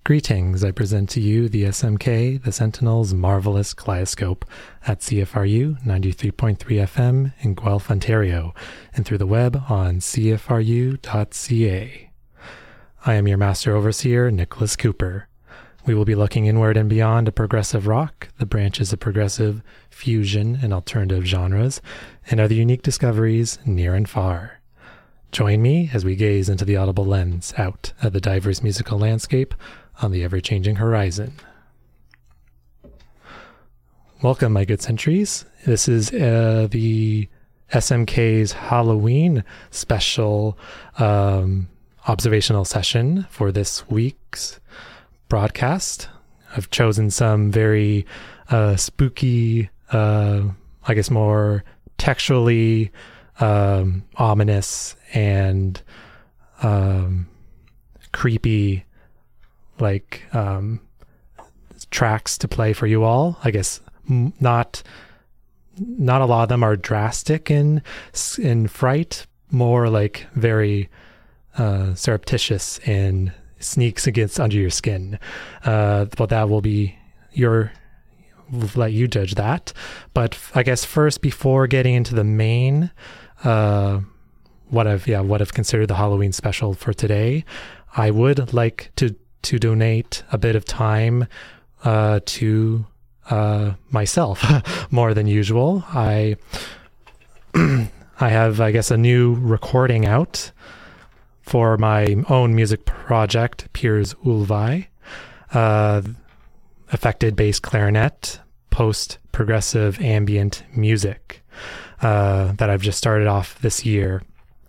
Greetings, I present to you the SMK, the Sentinel's Marvelous Kaleidoscope at CFRU 93.3 FM in Guelph, Ontario, and through the web on cfru.ca. I am your Master Overseer, Nicholas Cooper. We will be looking inward and beyond a progressive rock, the branches of progressive, fusion, and alternative genres, and other unique discoveries near and far. Join me as we gaze into the audible lens out at the diverse musical landscape on the ever-changing horizon. Welcome, my good sentries. This is the SMK's Halloween special observational session for this week's broadcast. I've chosen some very spooky, more textually ominous and creepy tracks to play for you all. I guess not a lot of them are drastic in fright, more like very surreptitious and sneaks under your skin. But that will be we'll let you judge that. But I guess first, before getting into the main, what I've considered the Halloween special for today, I would like to donate a bit of time to myself more than usual. I have, I guess, a new recording out for my own music project, Piers Ulvai, affected bass clarinet, post-progressive ambient music that I've just started off this year.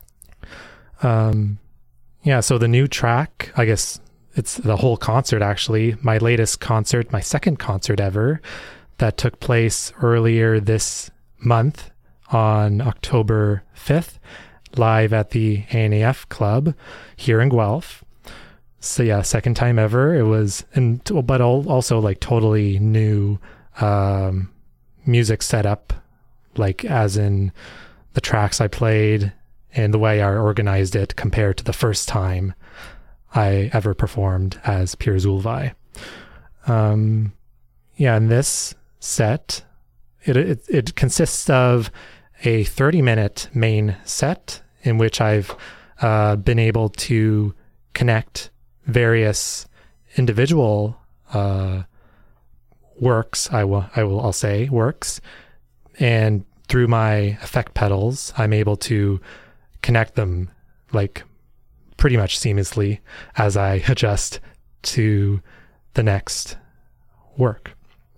So the new track, I guess it's the whole concert actually, my latest concert, my second concert ever, that took place earlier this month on October 5th, live at the ANAF Club here in Guelph. So yeah, second time ever. It was, but also like totally new music setup, like as in the tracks I played and the way I organized it compared to the first time I ever performed as Piers Ulvai. In this set, it consists of a 30-minute main set in which I've been able to connect various individual works, I'll say works, and through my effect pedals, I'm able to connect them like pretty much seamlessly as I adjust to the next work.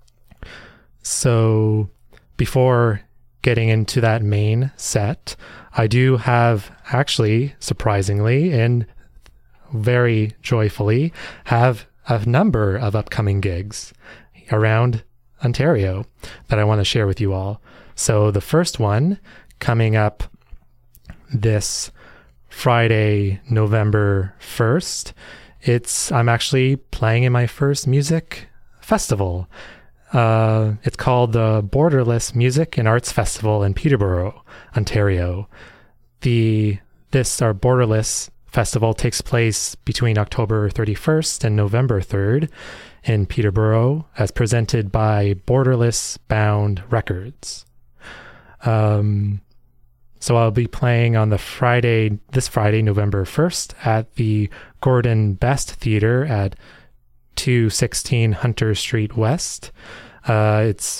So before getting into that main set, I do have actually, surprisingly and very joyfully, have a number of upcoming gigs around Ontario that I want to share with you all. So the first one coming up this Friday, November 1st, I'm actually playing in my first music festival. It's called the Borderless Music and Arts Festival in Peterborough, Ontario. Our Borderless Festival takes place between October 31st and November 3rd in Peterborough, as presented by Borderless Bound Records. So I'll be playing on this Friday, November 1st, at the Gordon Best Theatre at 216 Hunter Street West. There's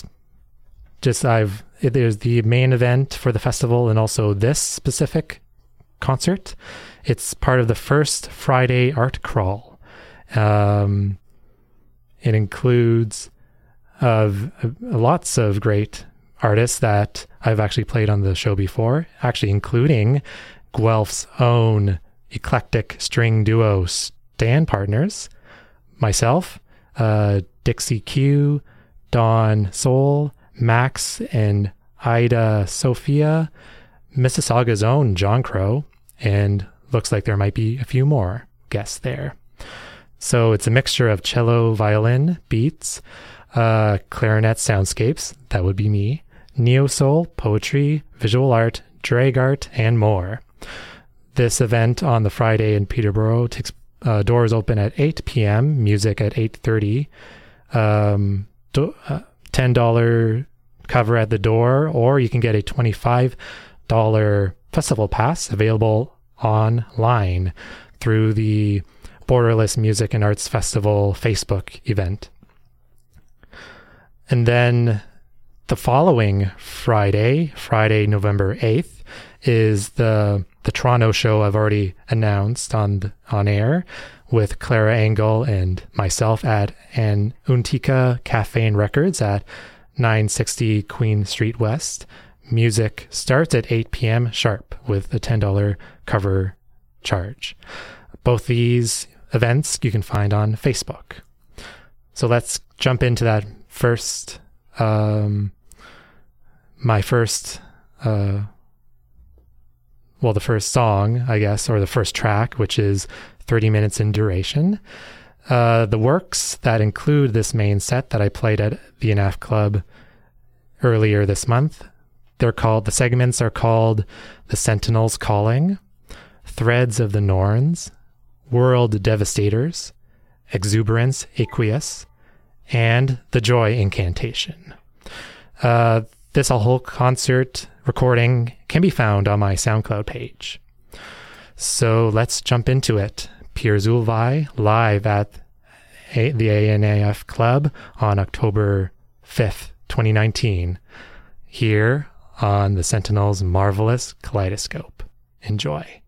the main event for the festival and also this specific concert. It's part of the first Friday art crawl. It includes lots of great artists that I've actually played on the show before, actually including Guelph's own eclectic string duo stand partners, myself, Dixie Q, Dawn Soul, Max and Ida Sophia, Mississauga's own John Crow, and looks like there might be a few more guests there. So it's a mixture of cello, violin, beats, clarinet soundscapes, that would be me, neo-soul, poetry, visual art, drag art, and more. This event on the Friday in Peterborough takes doors open at 8 p.m., music at 8:30. $10 cover at the door, or you can get a $25 festival pass available online through the Borderless Music and Arts Festival Facebook event. And then the following Friday, November 8th, is the Toronto show I've already announced on air with Clara Engel and myself at an Untika Cafe and Records at 960 Queen Street West. Music starts at 8 p.m. sharp with a $10 cover charge. Both these events you can find on Facebook. So let's jump into that first, the first song, I guess, or the first track, which is 30 minutes in duration. The works that include this main set that I played at the NF Club earlier this month, the segments are called The Sentinel's Calling, Threads of the Norns, World Devastators, Exuberance Aqueous, and The Joy Incantation. This whole concert recording can be found on my SoundCloud page. So let's jump into it. Piers Ulvai live at the ANAF Club on October 5th, 2019, here on the Sentinel's Marvelous Kaleidoscope. Enjoy.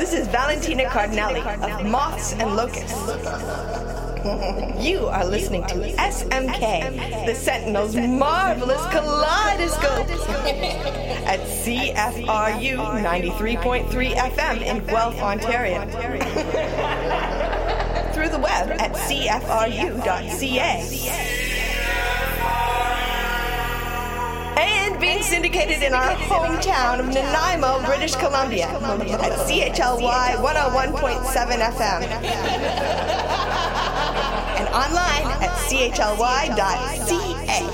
This is Valentina Cardinelli of Moths and Locusts. You are listening to SMK, the Sentinel's marvelous kaleidoscope at CFRU 93.3 FM in Guelph, Ontario. Through the web at cfru.ca. And being syndicated in our hometown of Nanaimo, British Columbia at CHLY 101.7 FM. And online at chly.ca.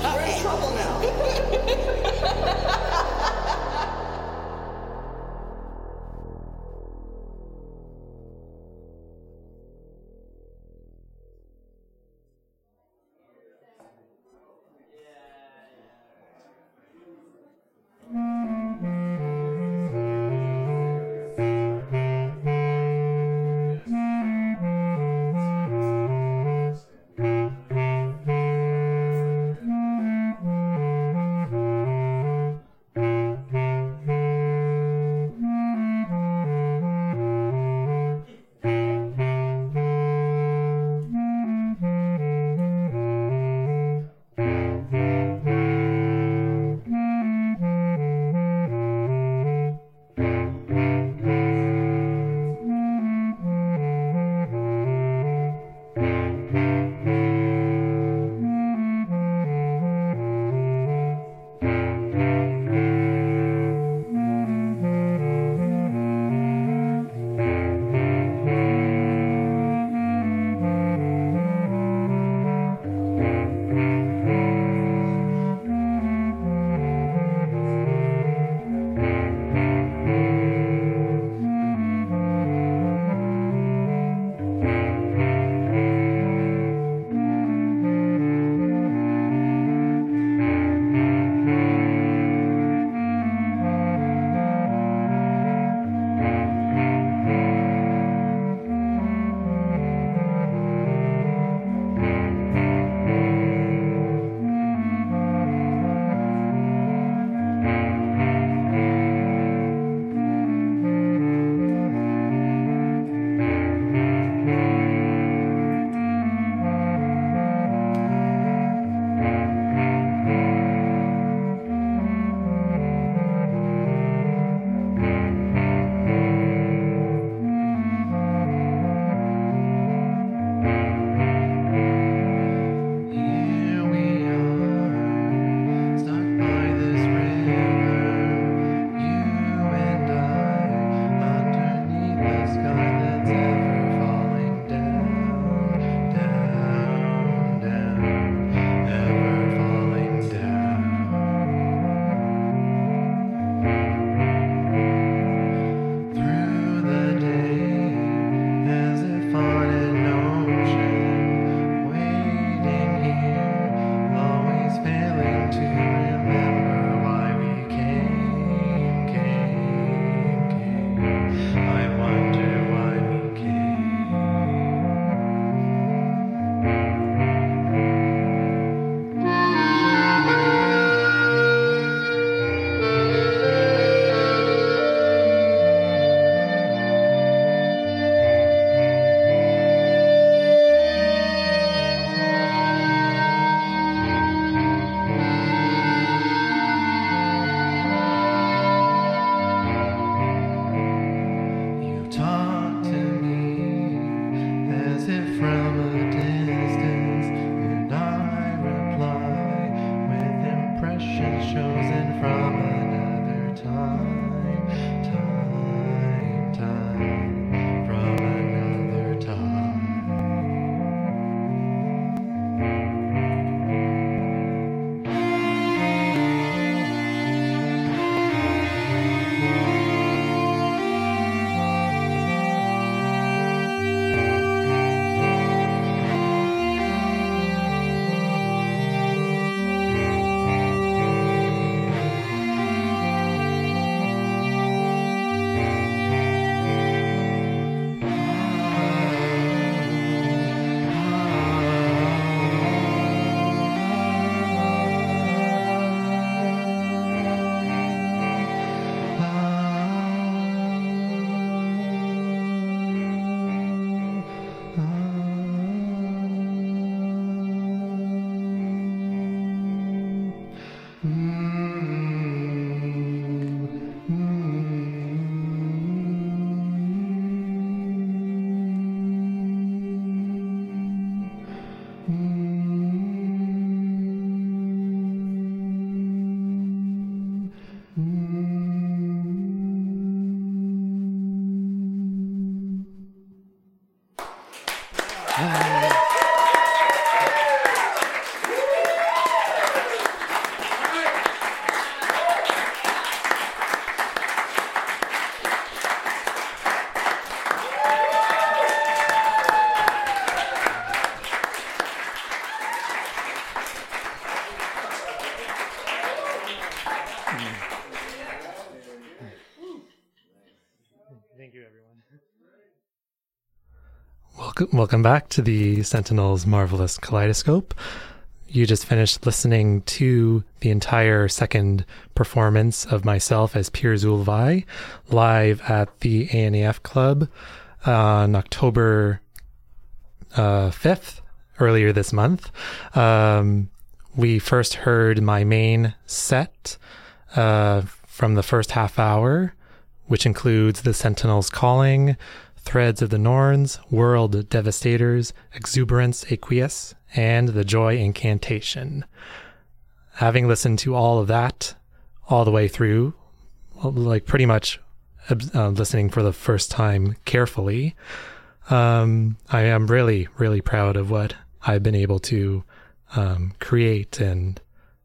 Welcome back to the Sentinel's Marvelous Kaleidoscope. You just finished listening to the entire second performance of myself as Piers Ulvai live at the ANAF Club on October 5th, earlier this month. We first heard my main set from the first half hour, which includes The Sentinel's Calling, Threads of the Norns, World Devastators, Exuberance Aqueous, and The Joy Incantation. Having listened to all of that all the way through, like pretty much listening for the first time carefully, I am really, really proud of what I've been able to create and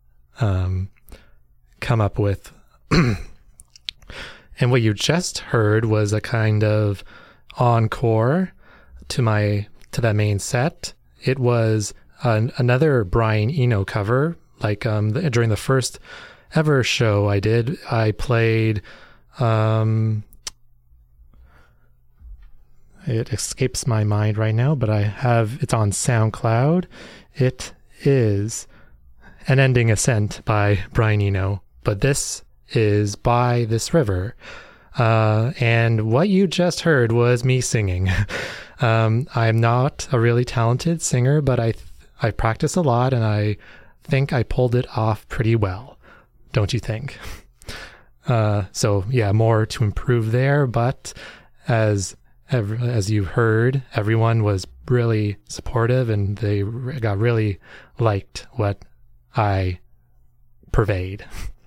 come up with. And what you just heard was a kind of encore to that main set. It was another Brian Eno cover. Like during the first ever show I did, I played. It escapes my mind right now, but it's on SoundCloud. It is An Ending Ascent by Brian Eno, but this is By This River. And what you just heard was me singing. I'm not a really talented singer, but I practice a lot, and I think I pulled it off pretty well. Don't you think? So yeah, more to improve there, but as you heard, everyone was really supportive, and they got really liked what I purveyed.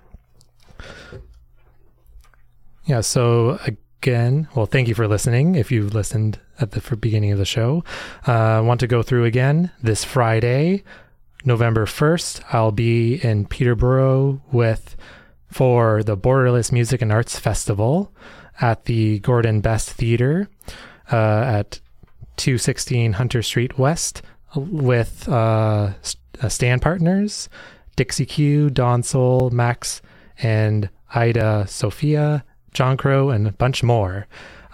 Yeah, so again, well, thank you for listening. If you listened at the beginning of the show, I want to go through again. This Friday, November 1st, I'll be in Peterborough for the Borderless Music and Arts Festival at the Gordon Best Theatre at 216 Hunter Street West with stand partners, Dixie Q, Don Soul, Max, and Ida Sophia, John Crow, and a bunch more.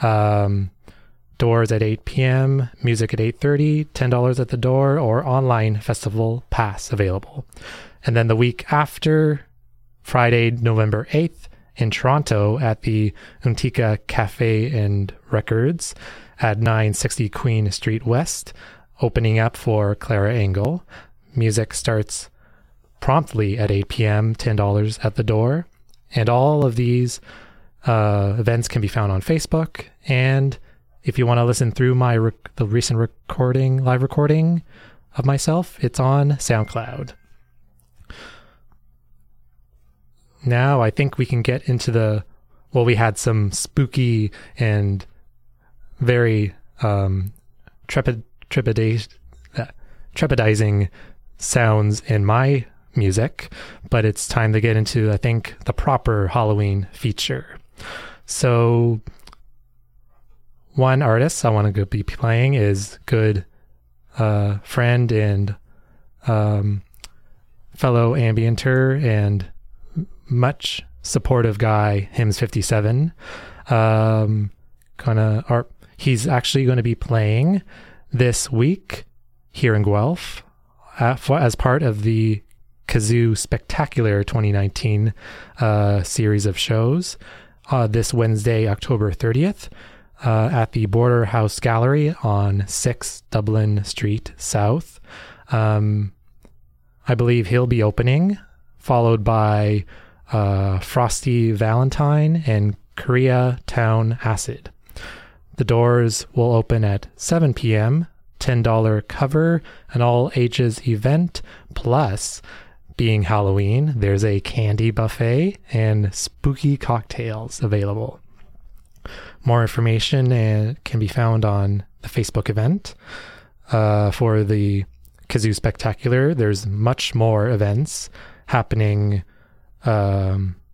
Doors at 8 p.m., music at 8:30, $10 at the door, or online festival pass available. And then the week after, Friday, November 8th, in Toronto at the Untika Cafe and Records at 960 Queen Street West, opening up for Clara Engel. Music starts promptly at 8 p.m., $10 at the door. And all of these events can be found on Facebook. And if you want to listen through the recent live recording of myself, it's on SoundCloud. Now I think we can get into we had some spooky and very trepidizing sounds in my music, but it's time to get into, I think, the proper Halloween feature. So one artist I want to be playing is good friend and fellow ambienter and much supportive guy, Hymns 57. He's actually going to be playing this week here in Guelph as part of the Kazoo Spectacular 2019 series of shows this Wednesday, October 30th, at the Border House Gallery on 6 Dublin Street South. I believe he'll be opening, followed by Frosty Valentine and Koreatown Acid. The doors will open at 7 p.m., $10 cover, an all ages event, plus, being Halloween, there's a candy buffet and spooky cocktails available. More information can be found on the Facebook event. For the Kazoo Spectacular, there's much more events happening. I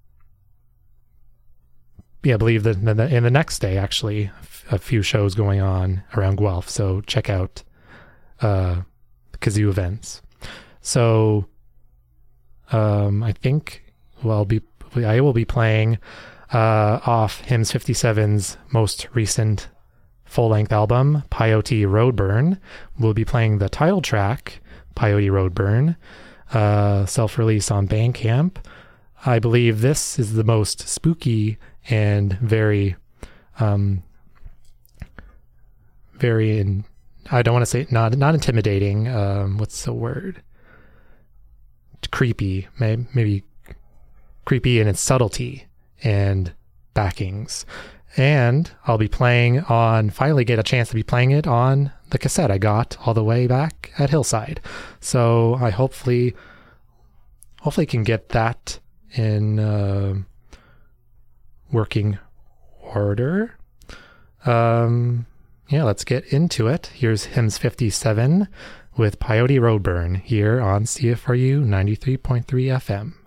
believe that in the next day, actually, a few shows going on around Guelph. So check out Kazoo events. So I think I will be playing off Hymns 57's most recent full-length album, Peyote Roadburn. We'll be playing the title track, Peyote Roadburn, self-release on Bandcamp. I believe this is the most spooky and very I don't want to say not intimidating. What's the word? Creepy, maybe creepy in its subtlety and backings. And I'll be finally get a chance to be playing it on the cassette I got all the way back at Hillside. So I hopefully can get that in working order. Let's get into it. Here's Hymns 57 with Peyote Roadburn here on CFRU 93.3 FM.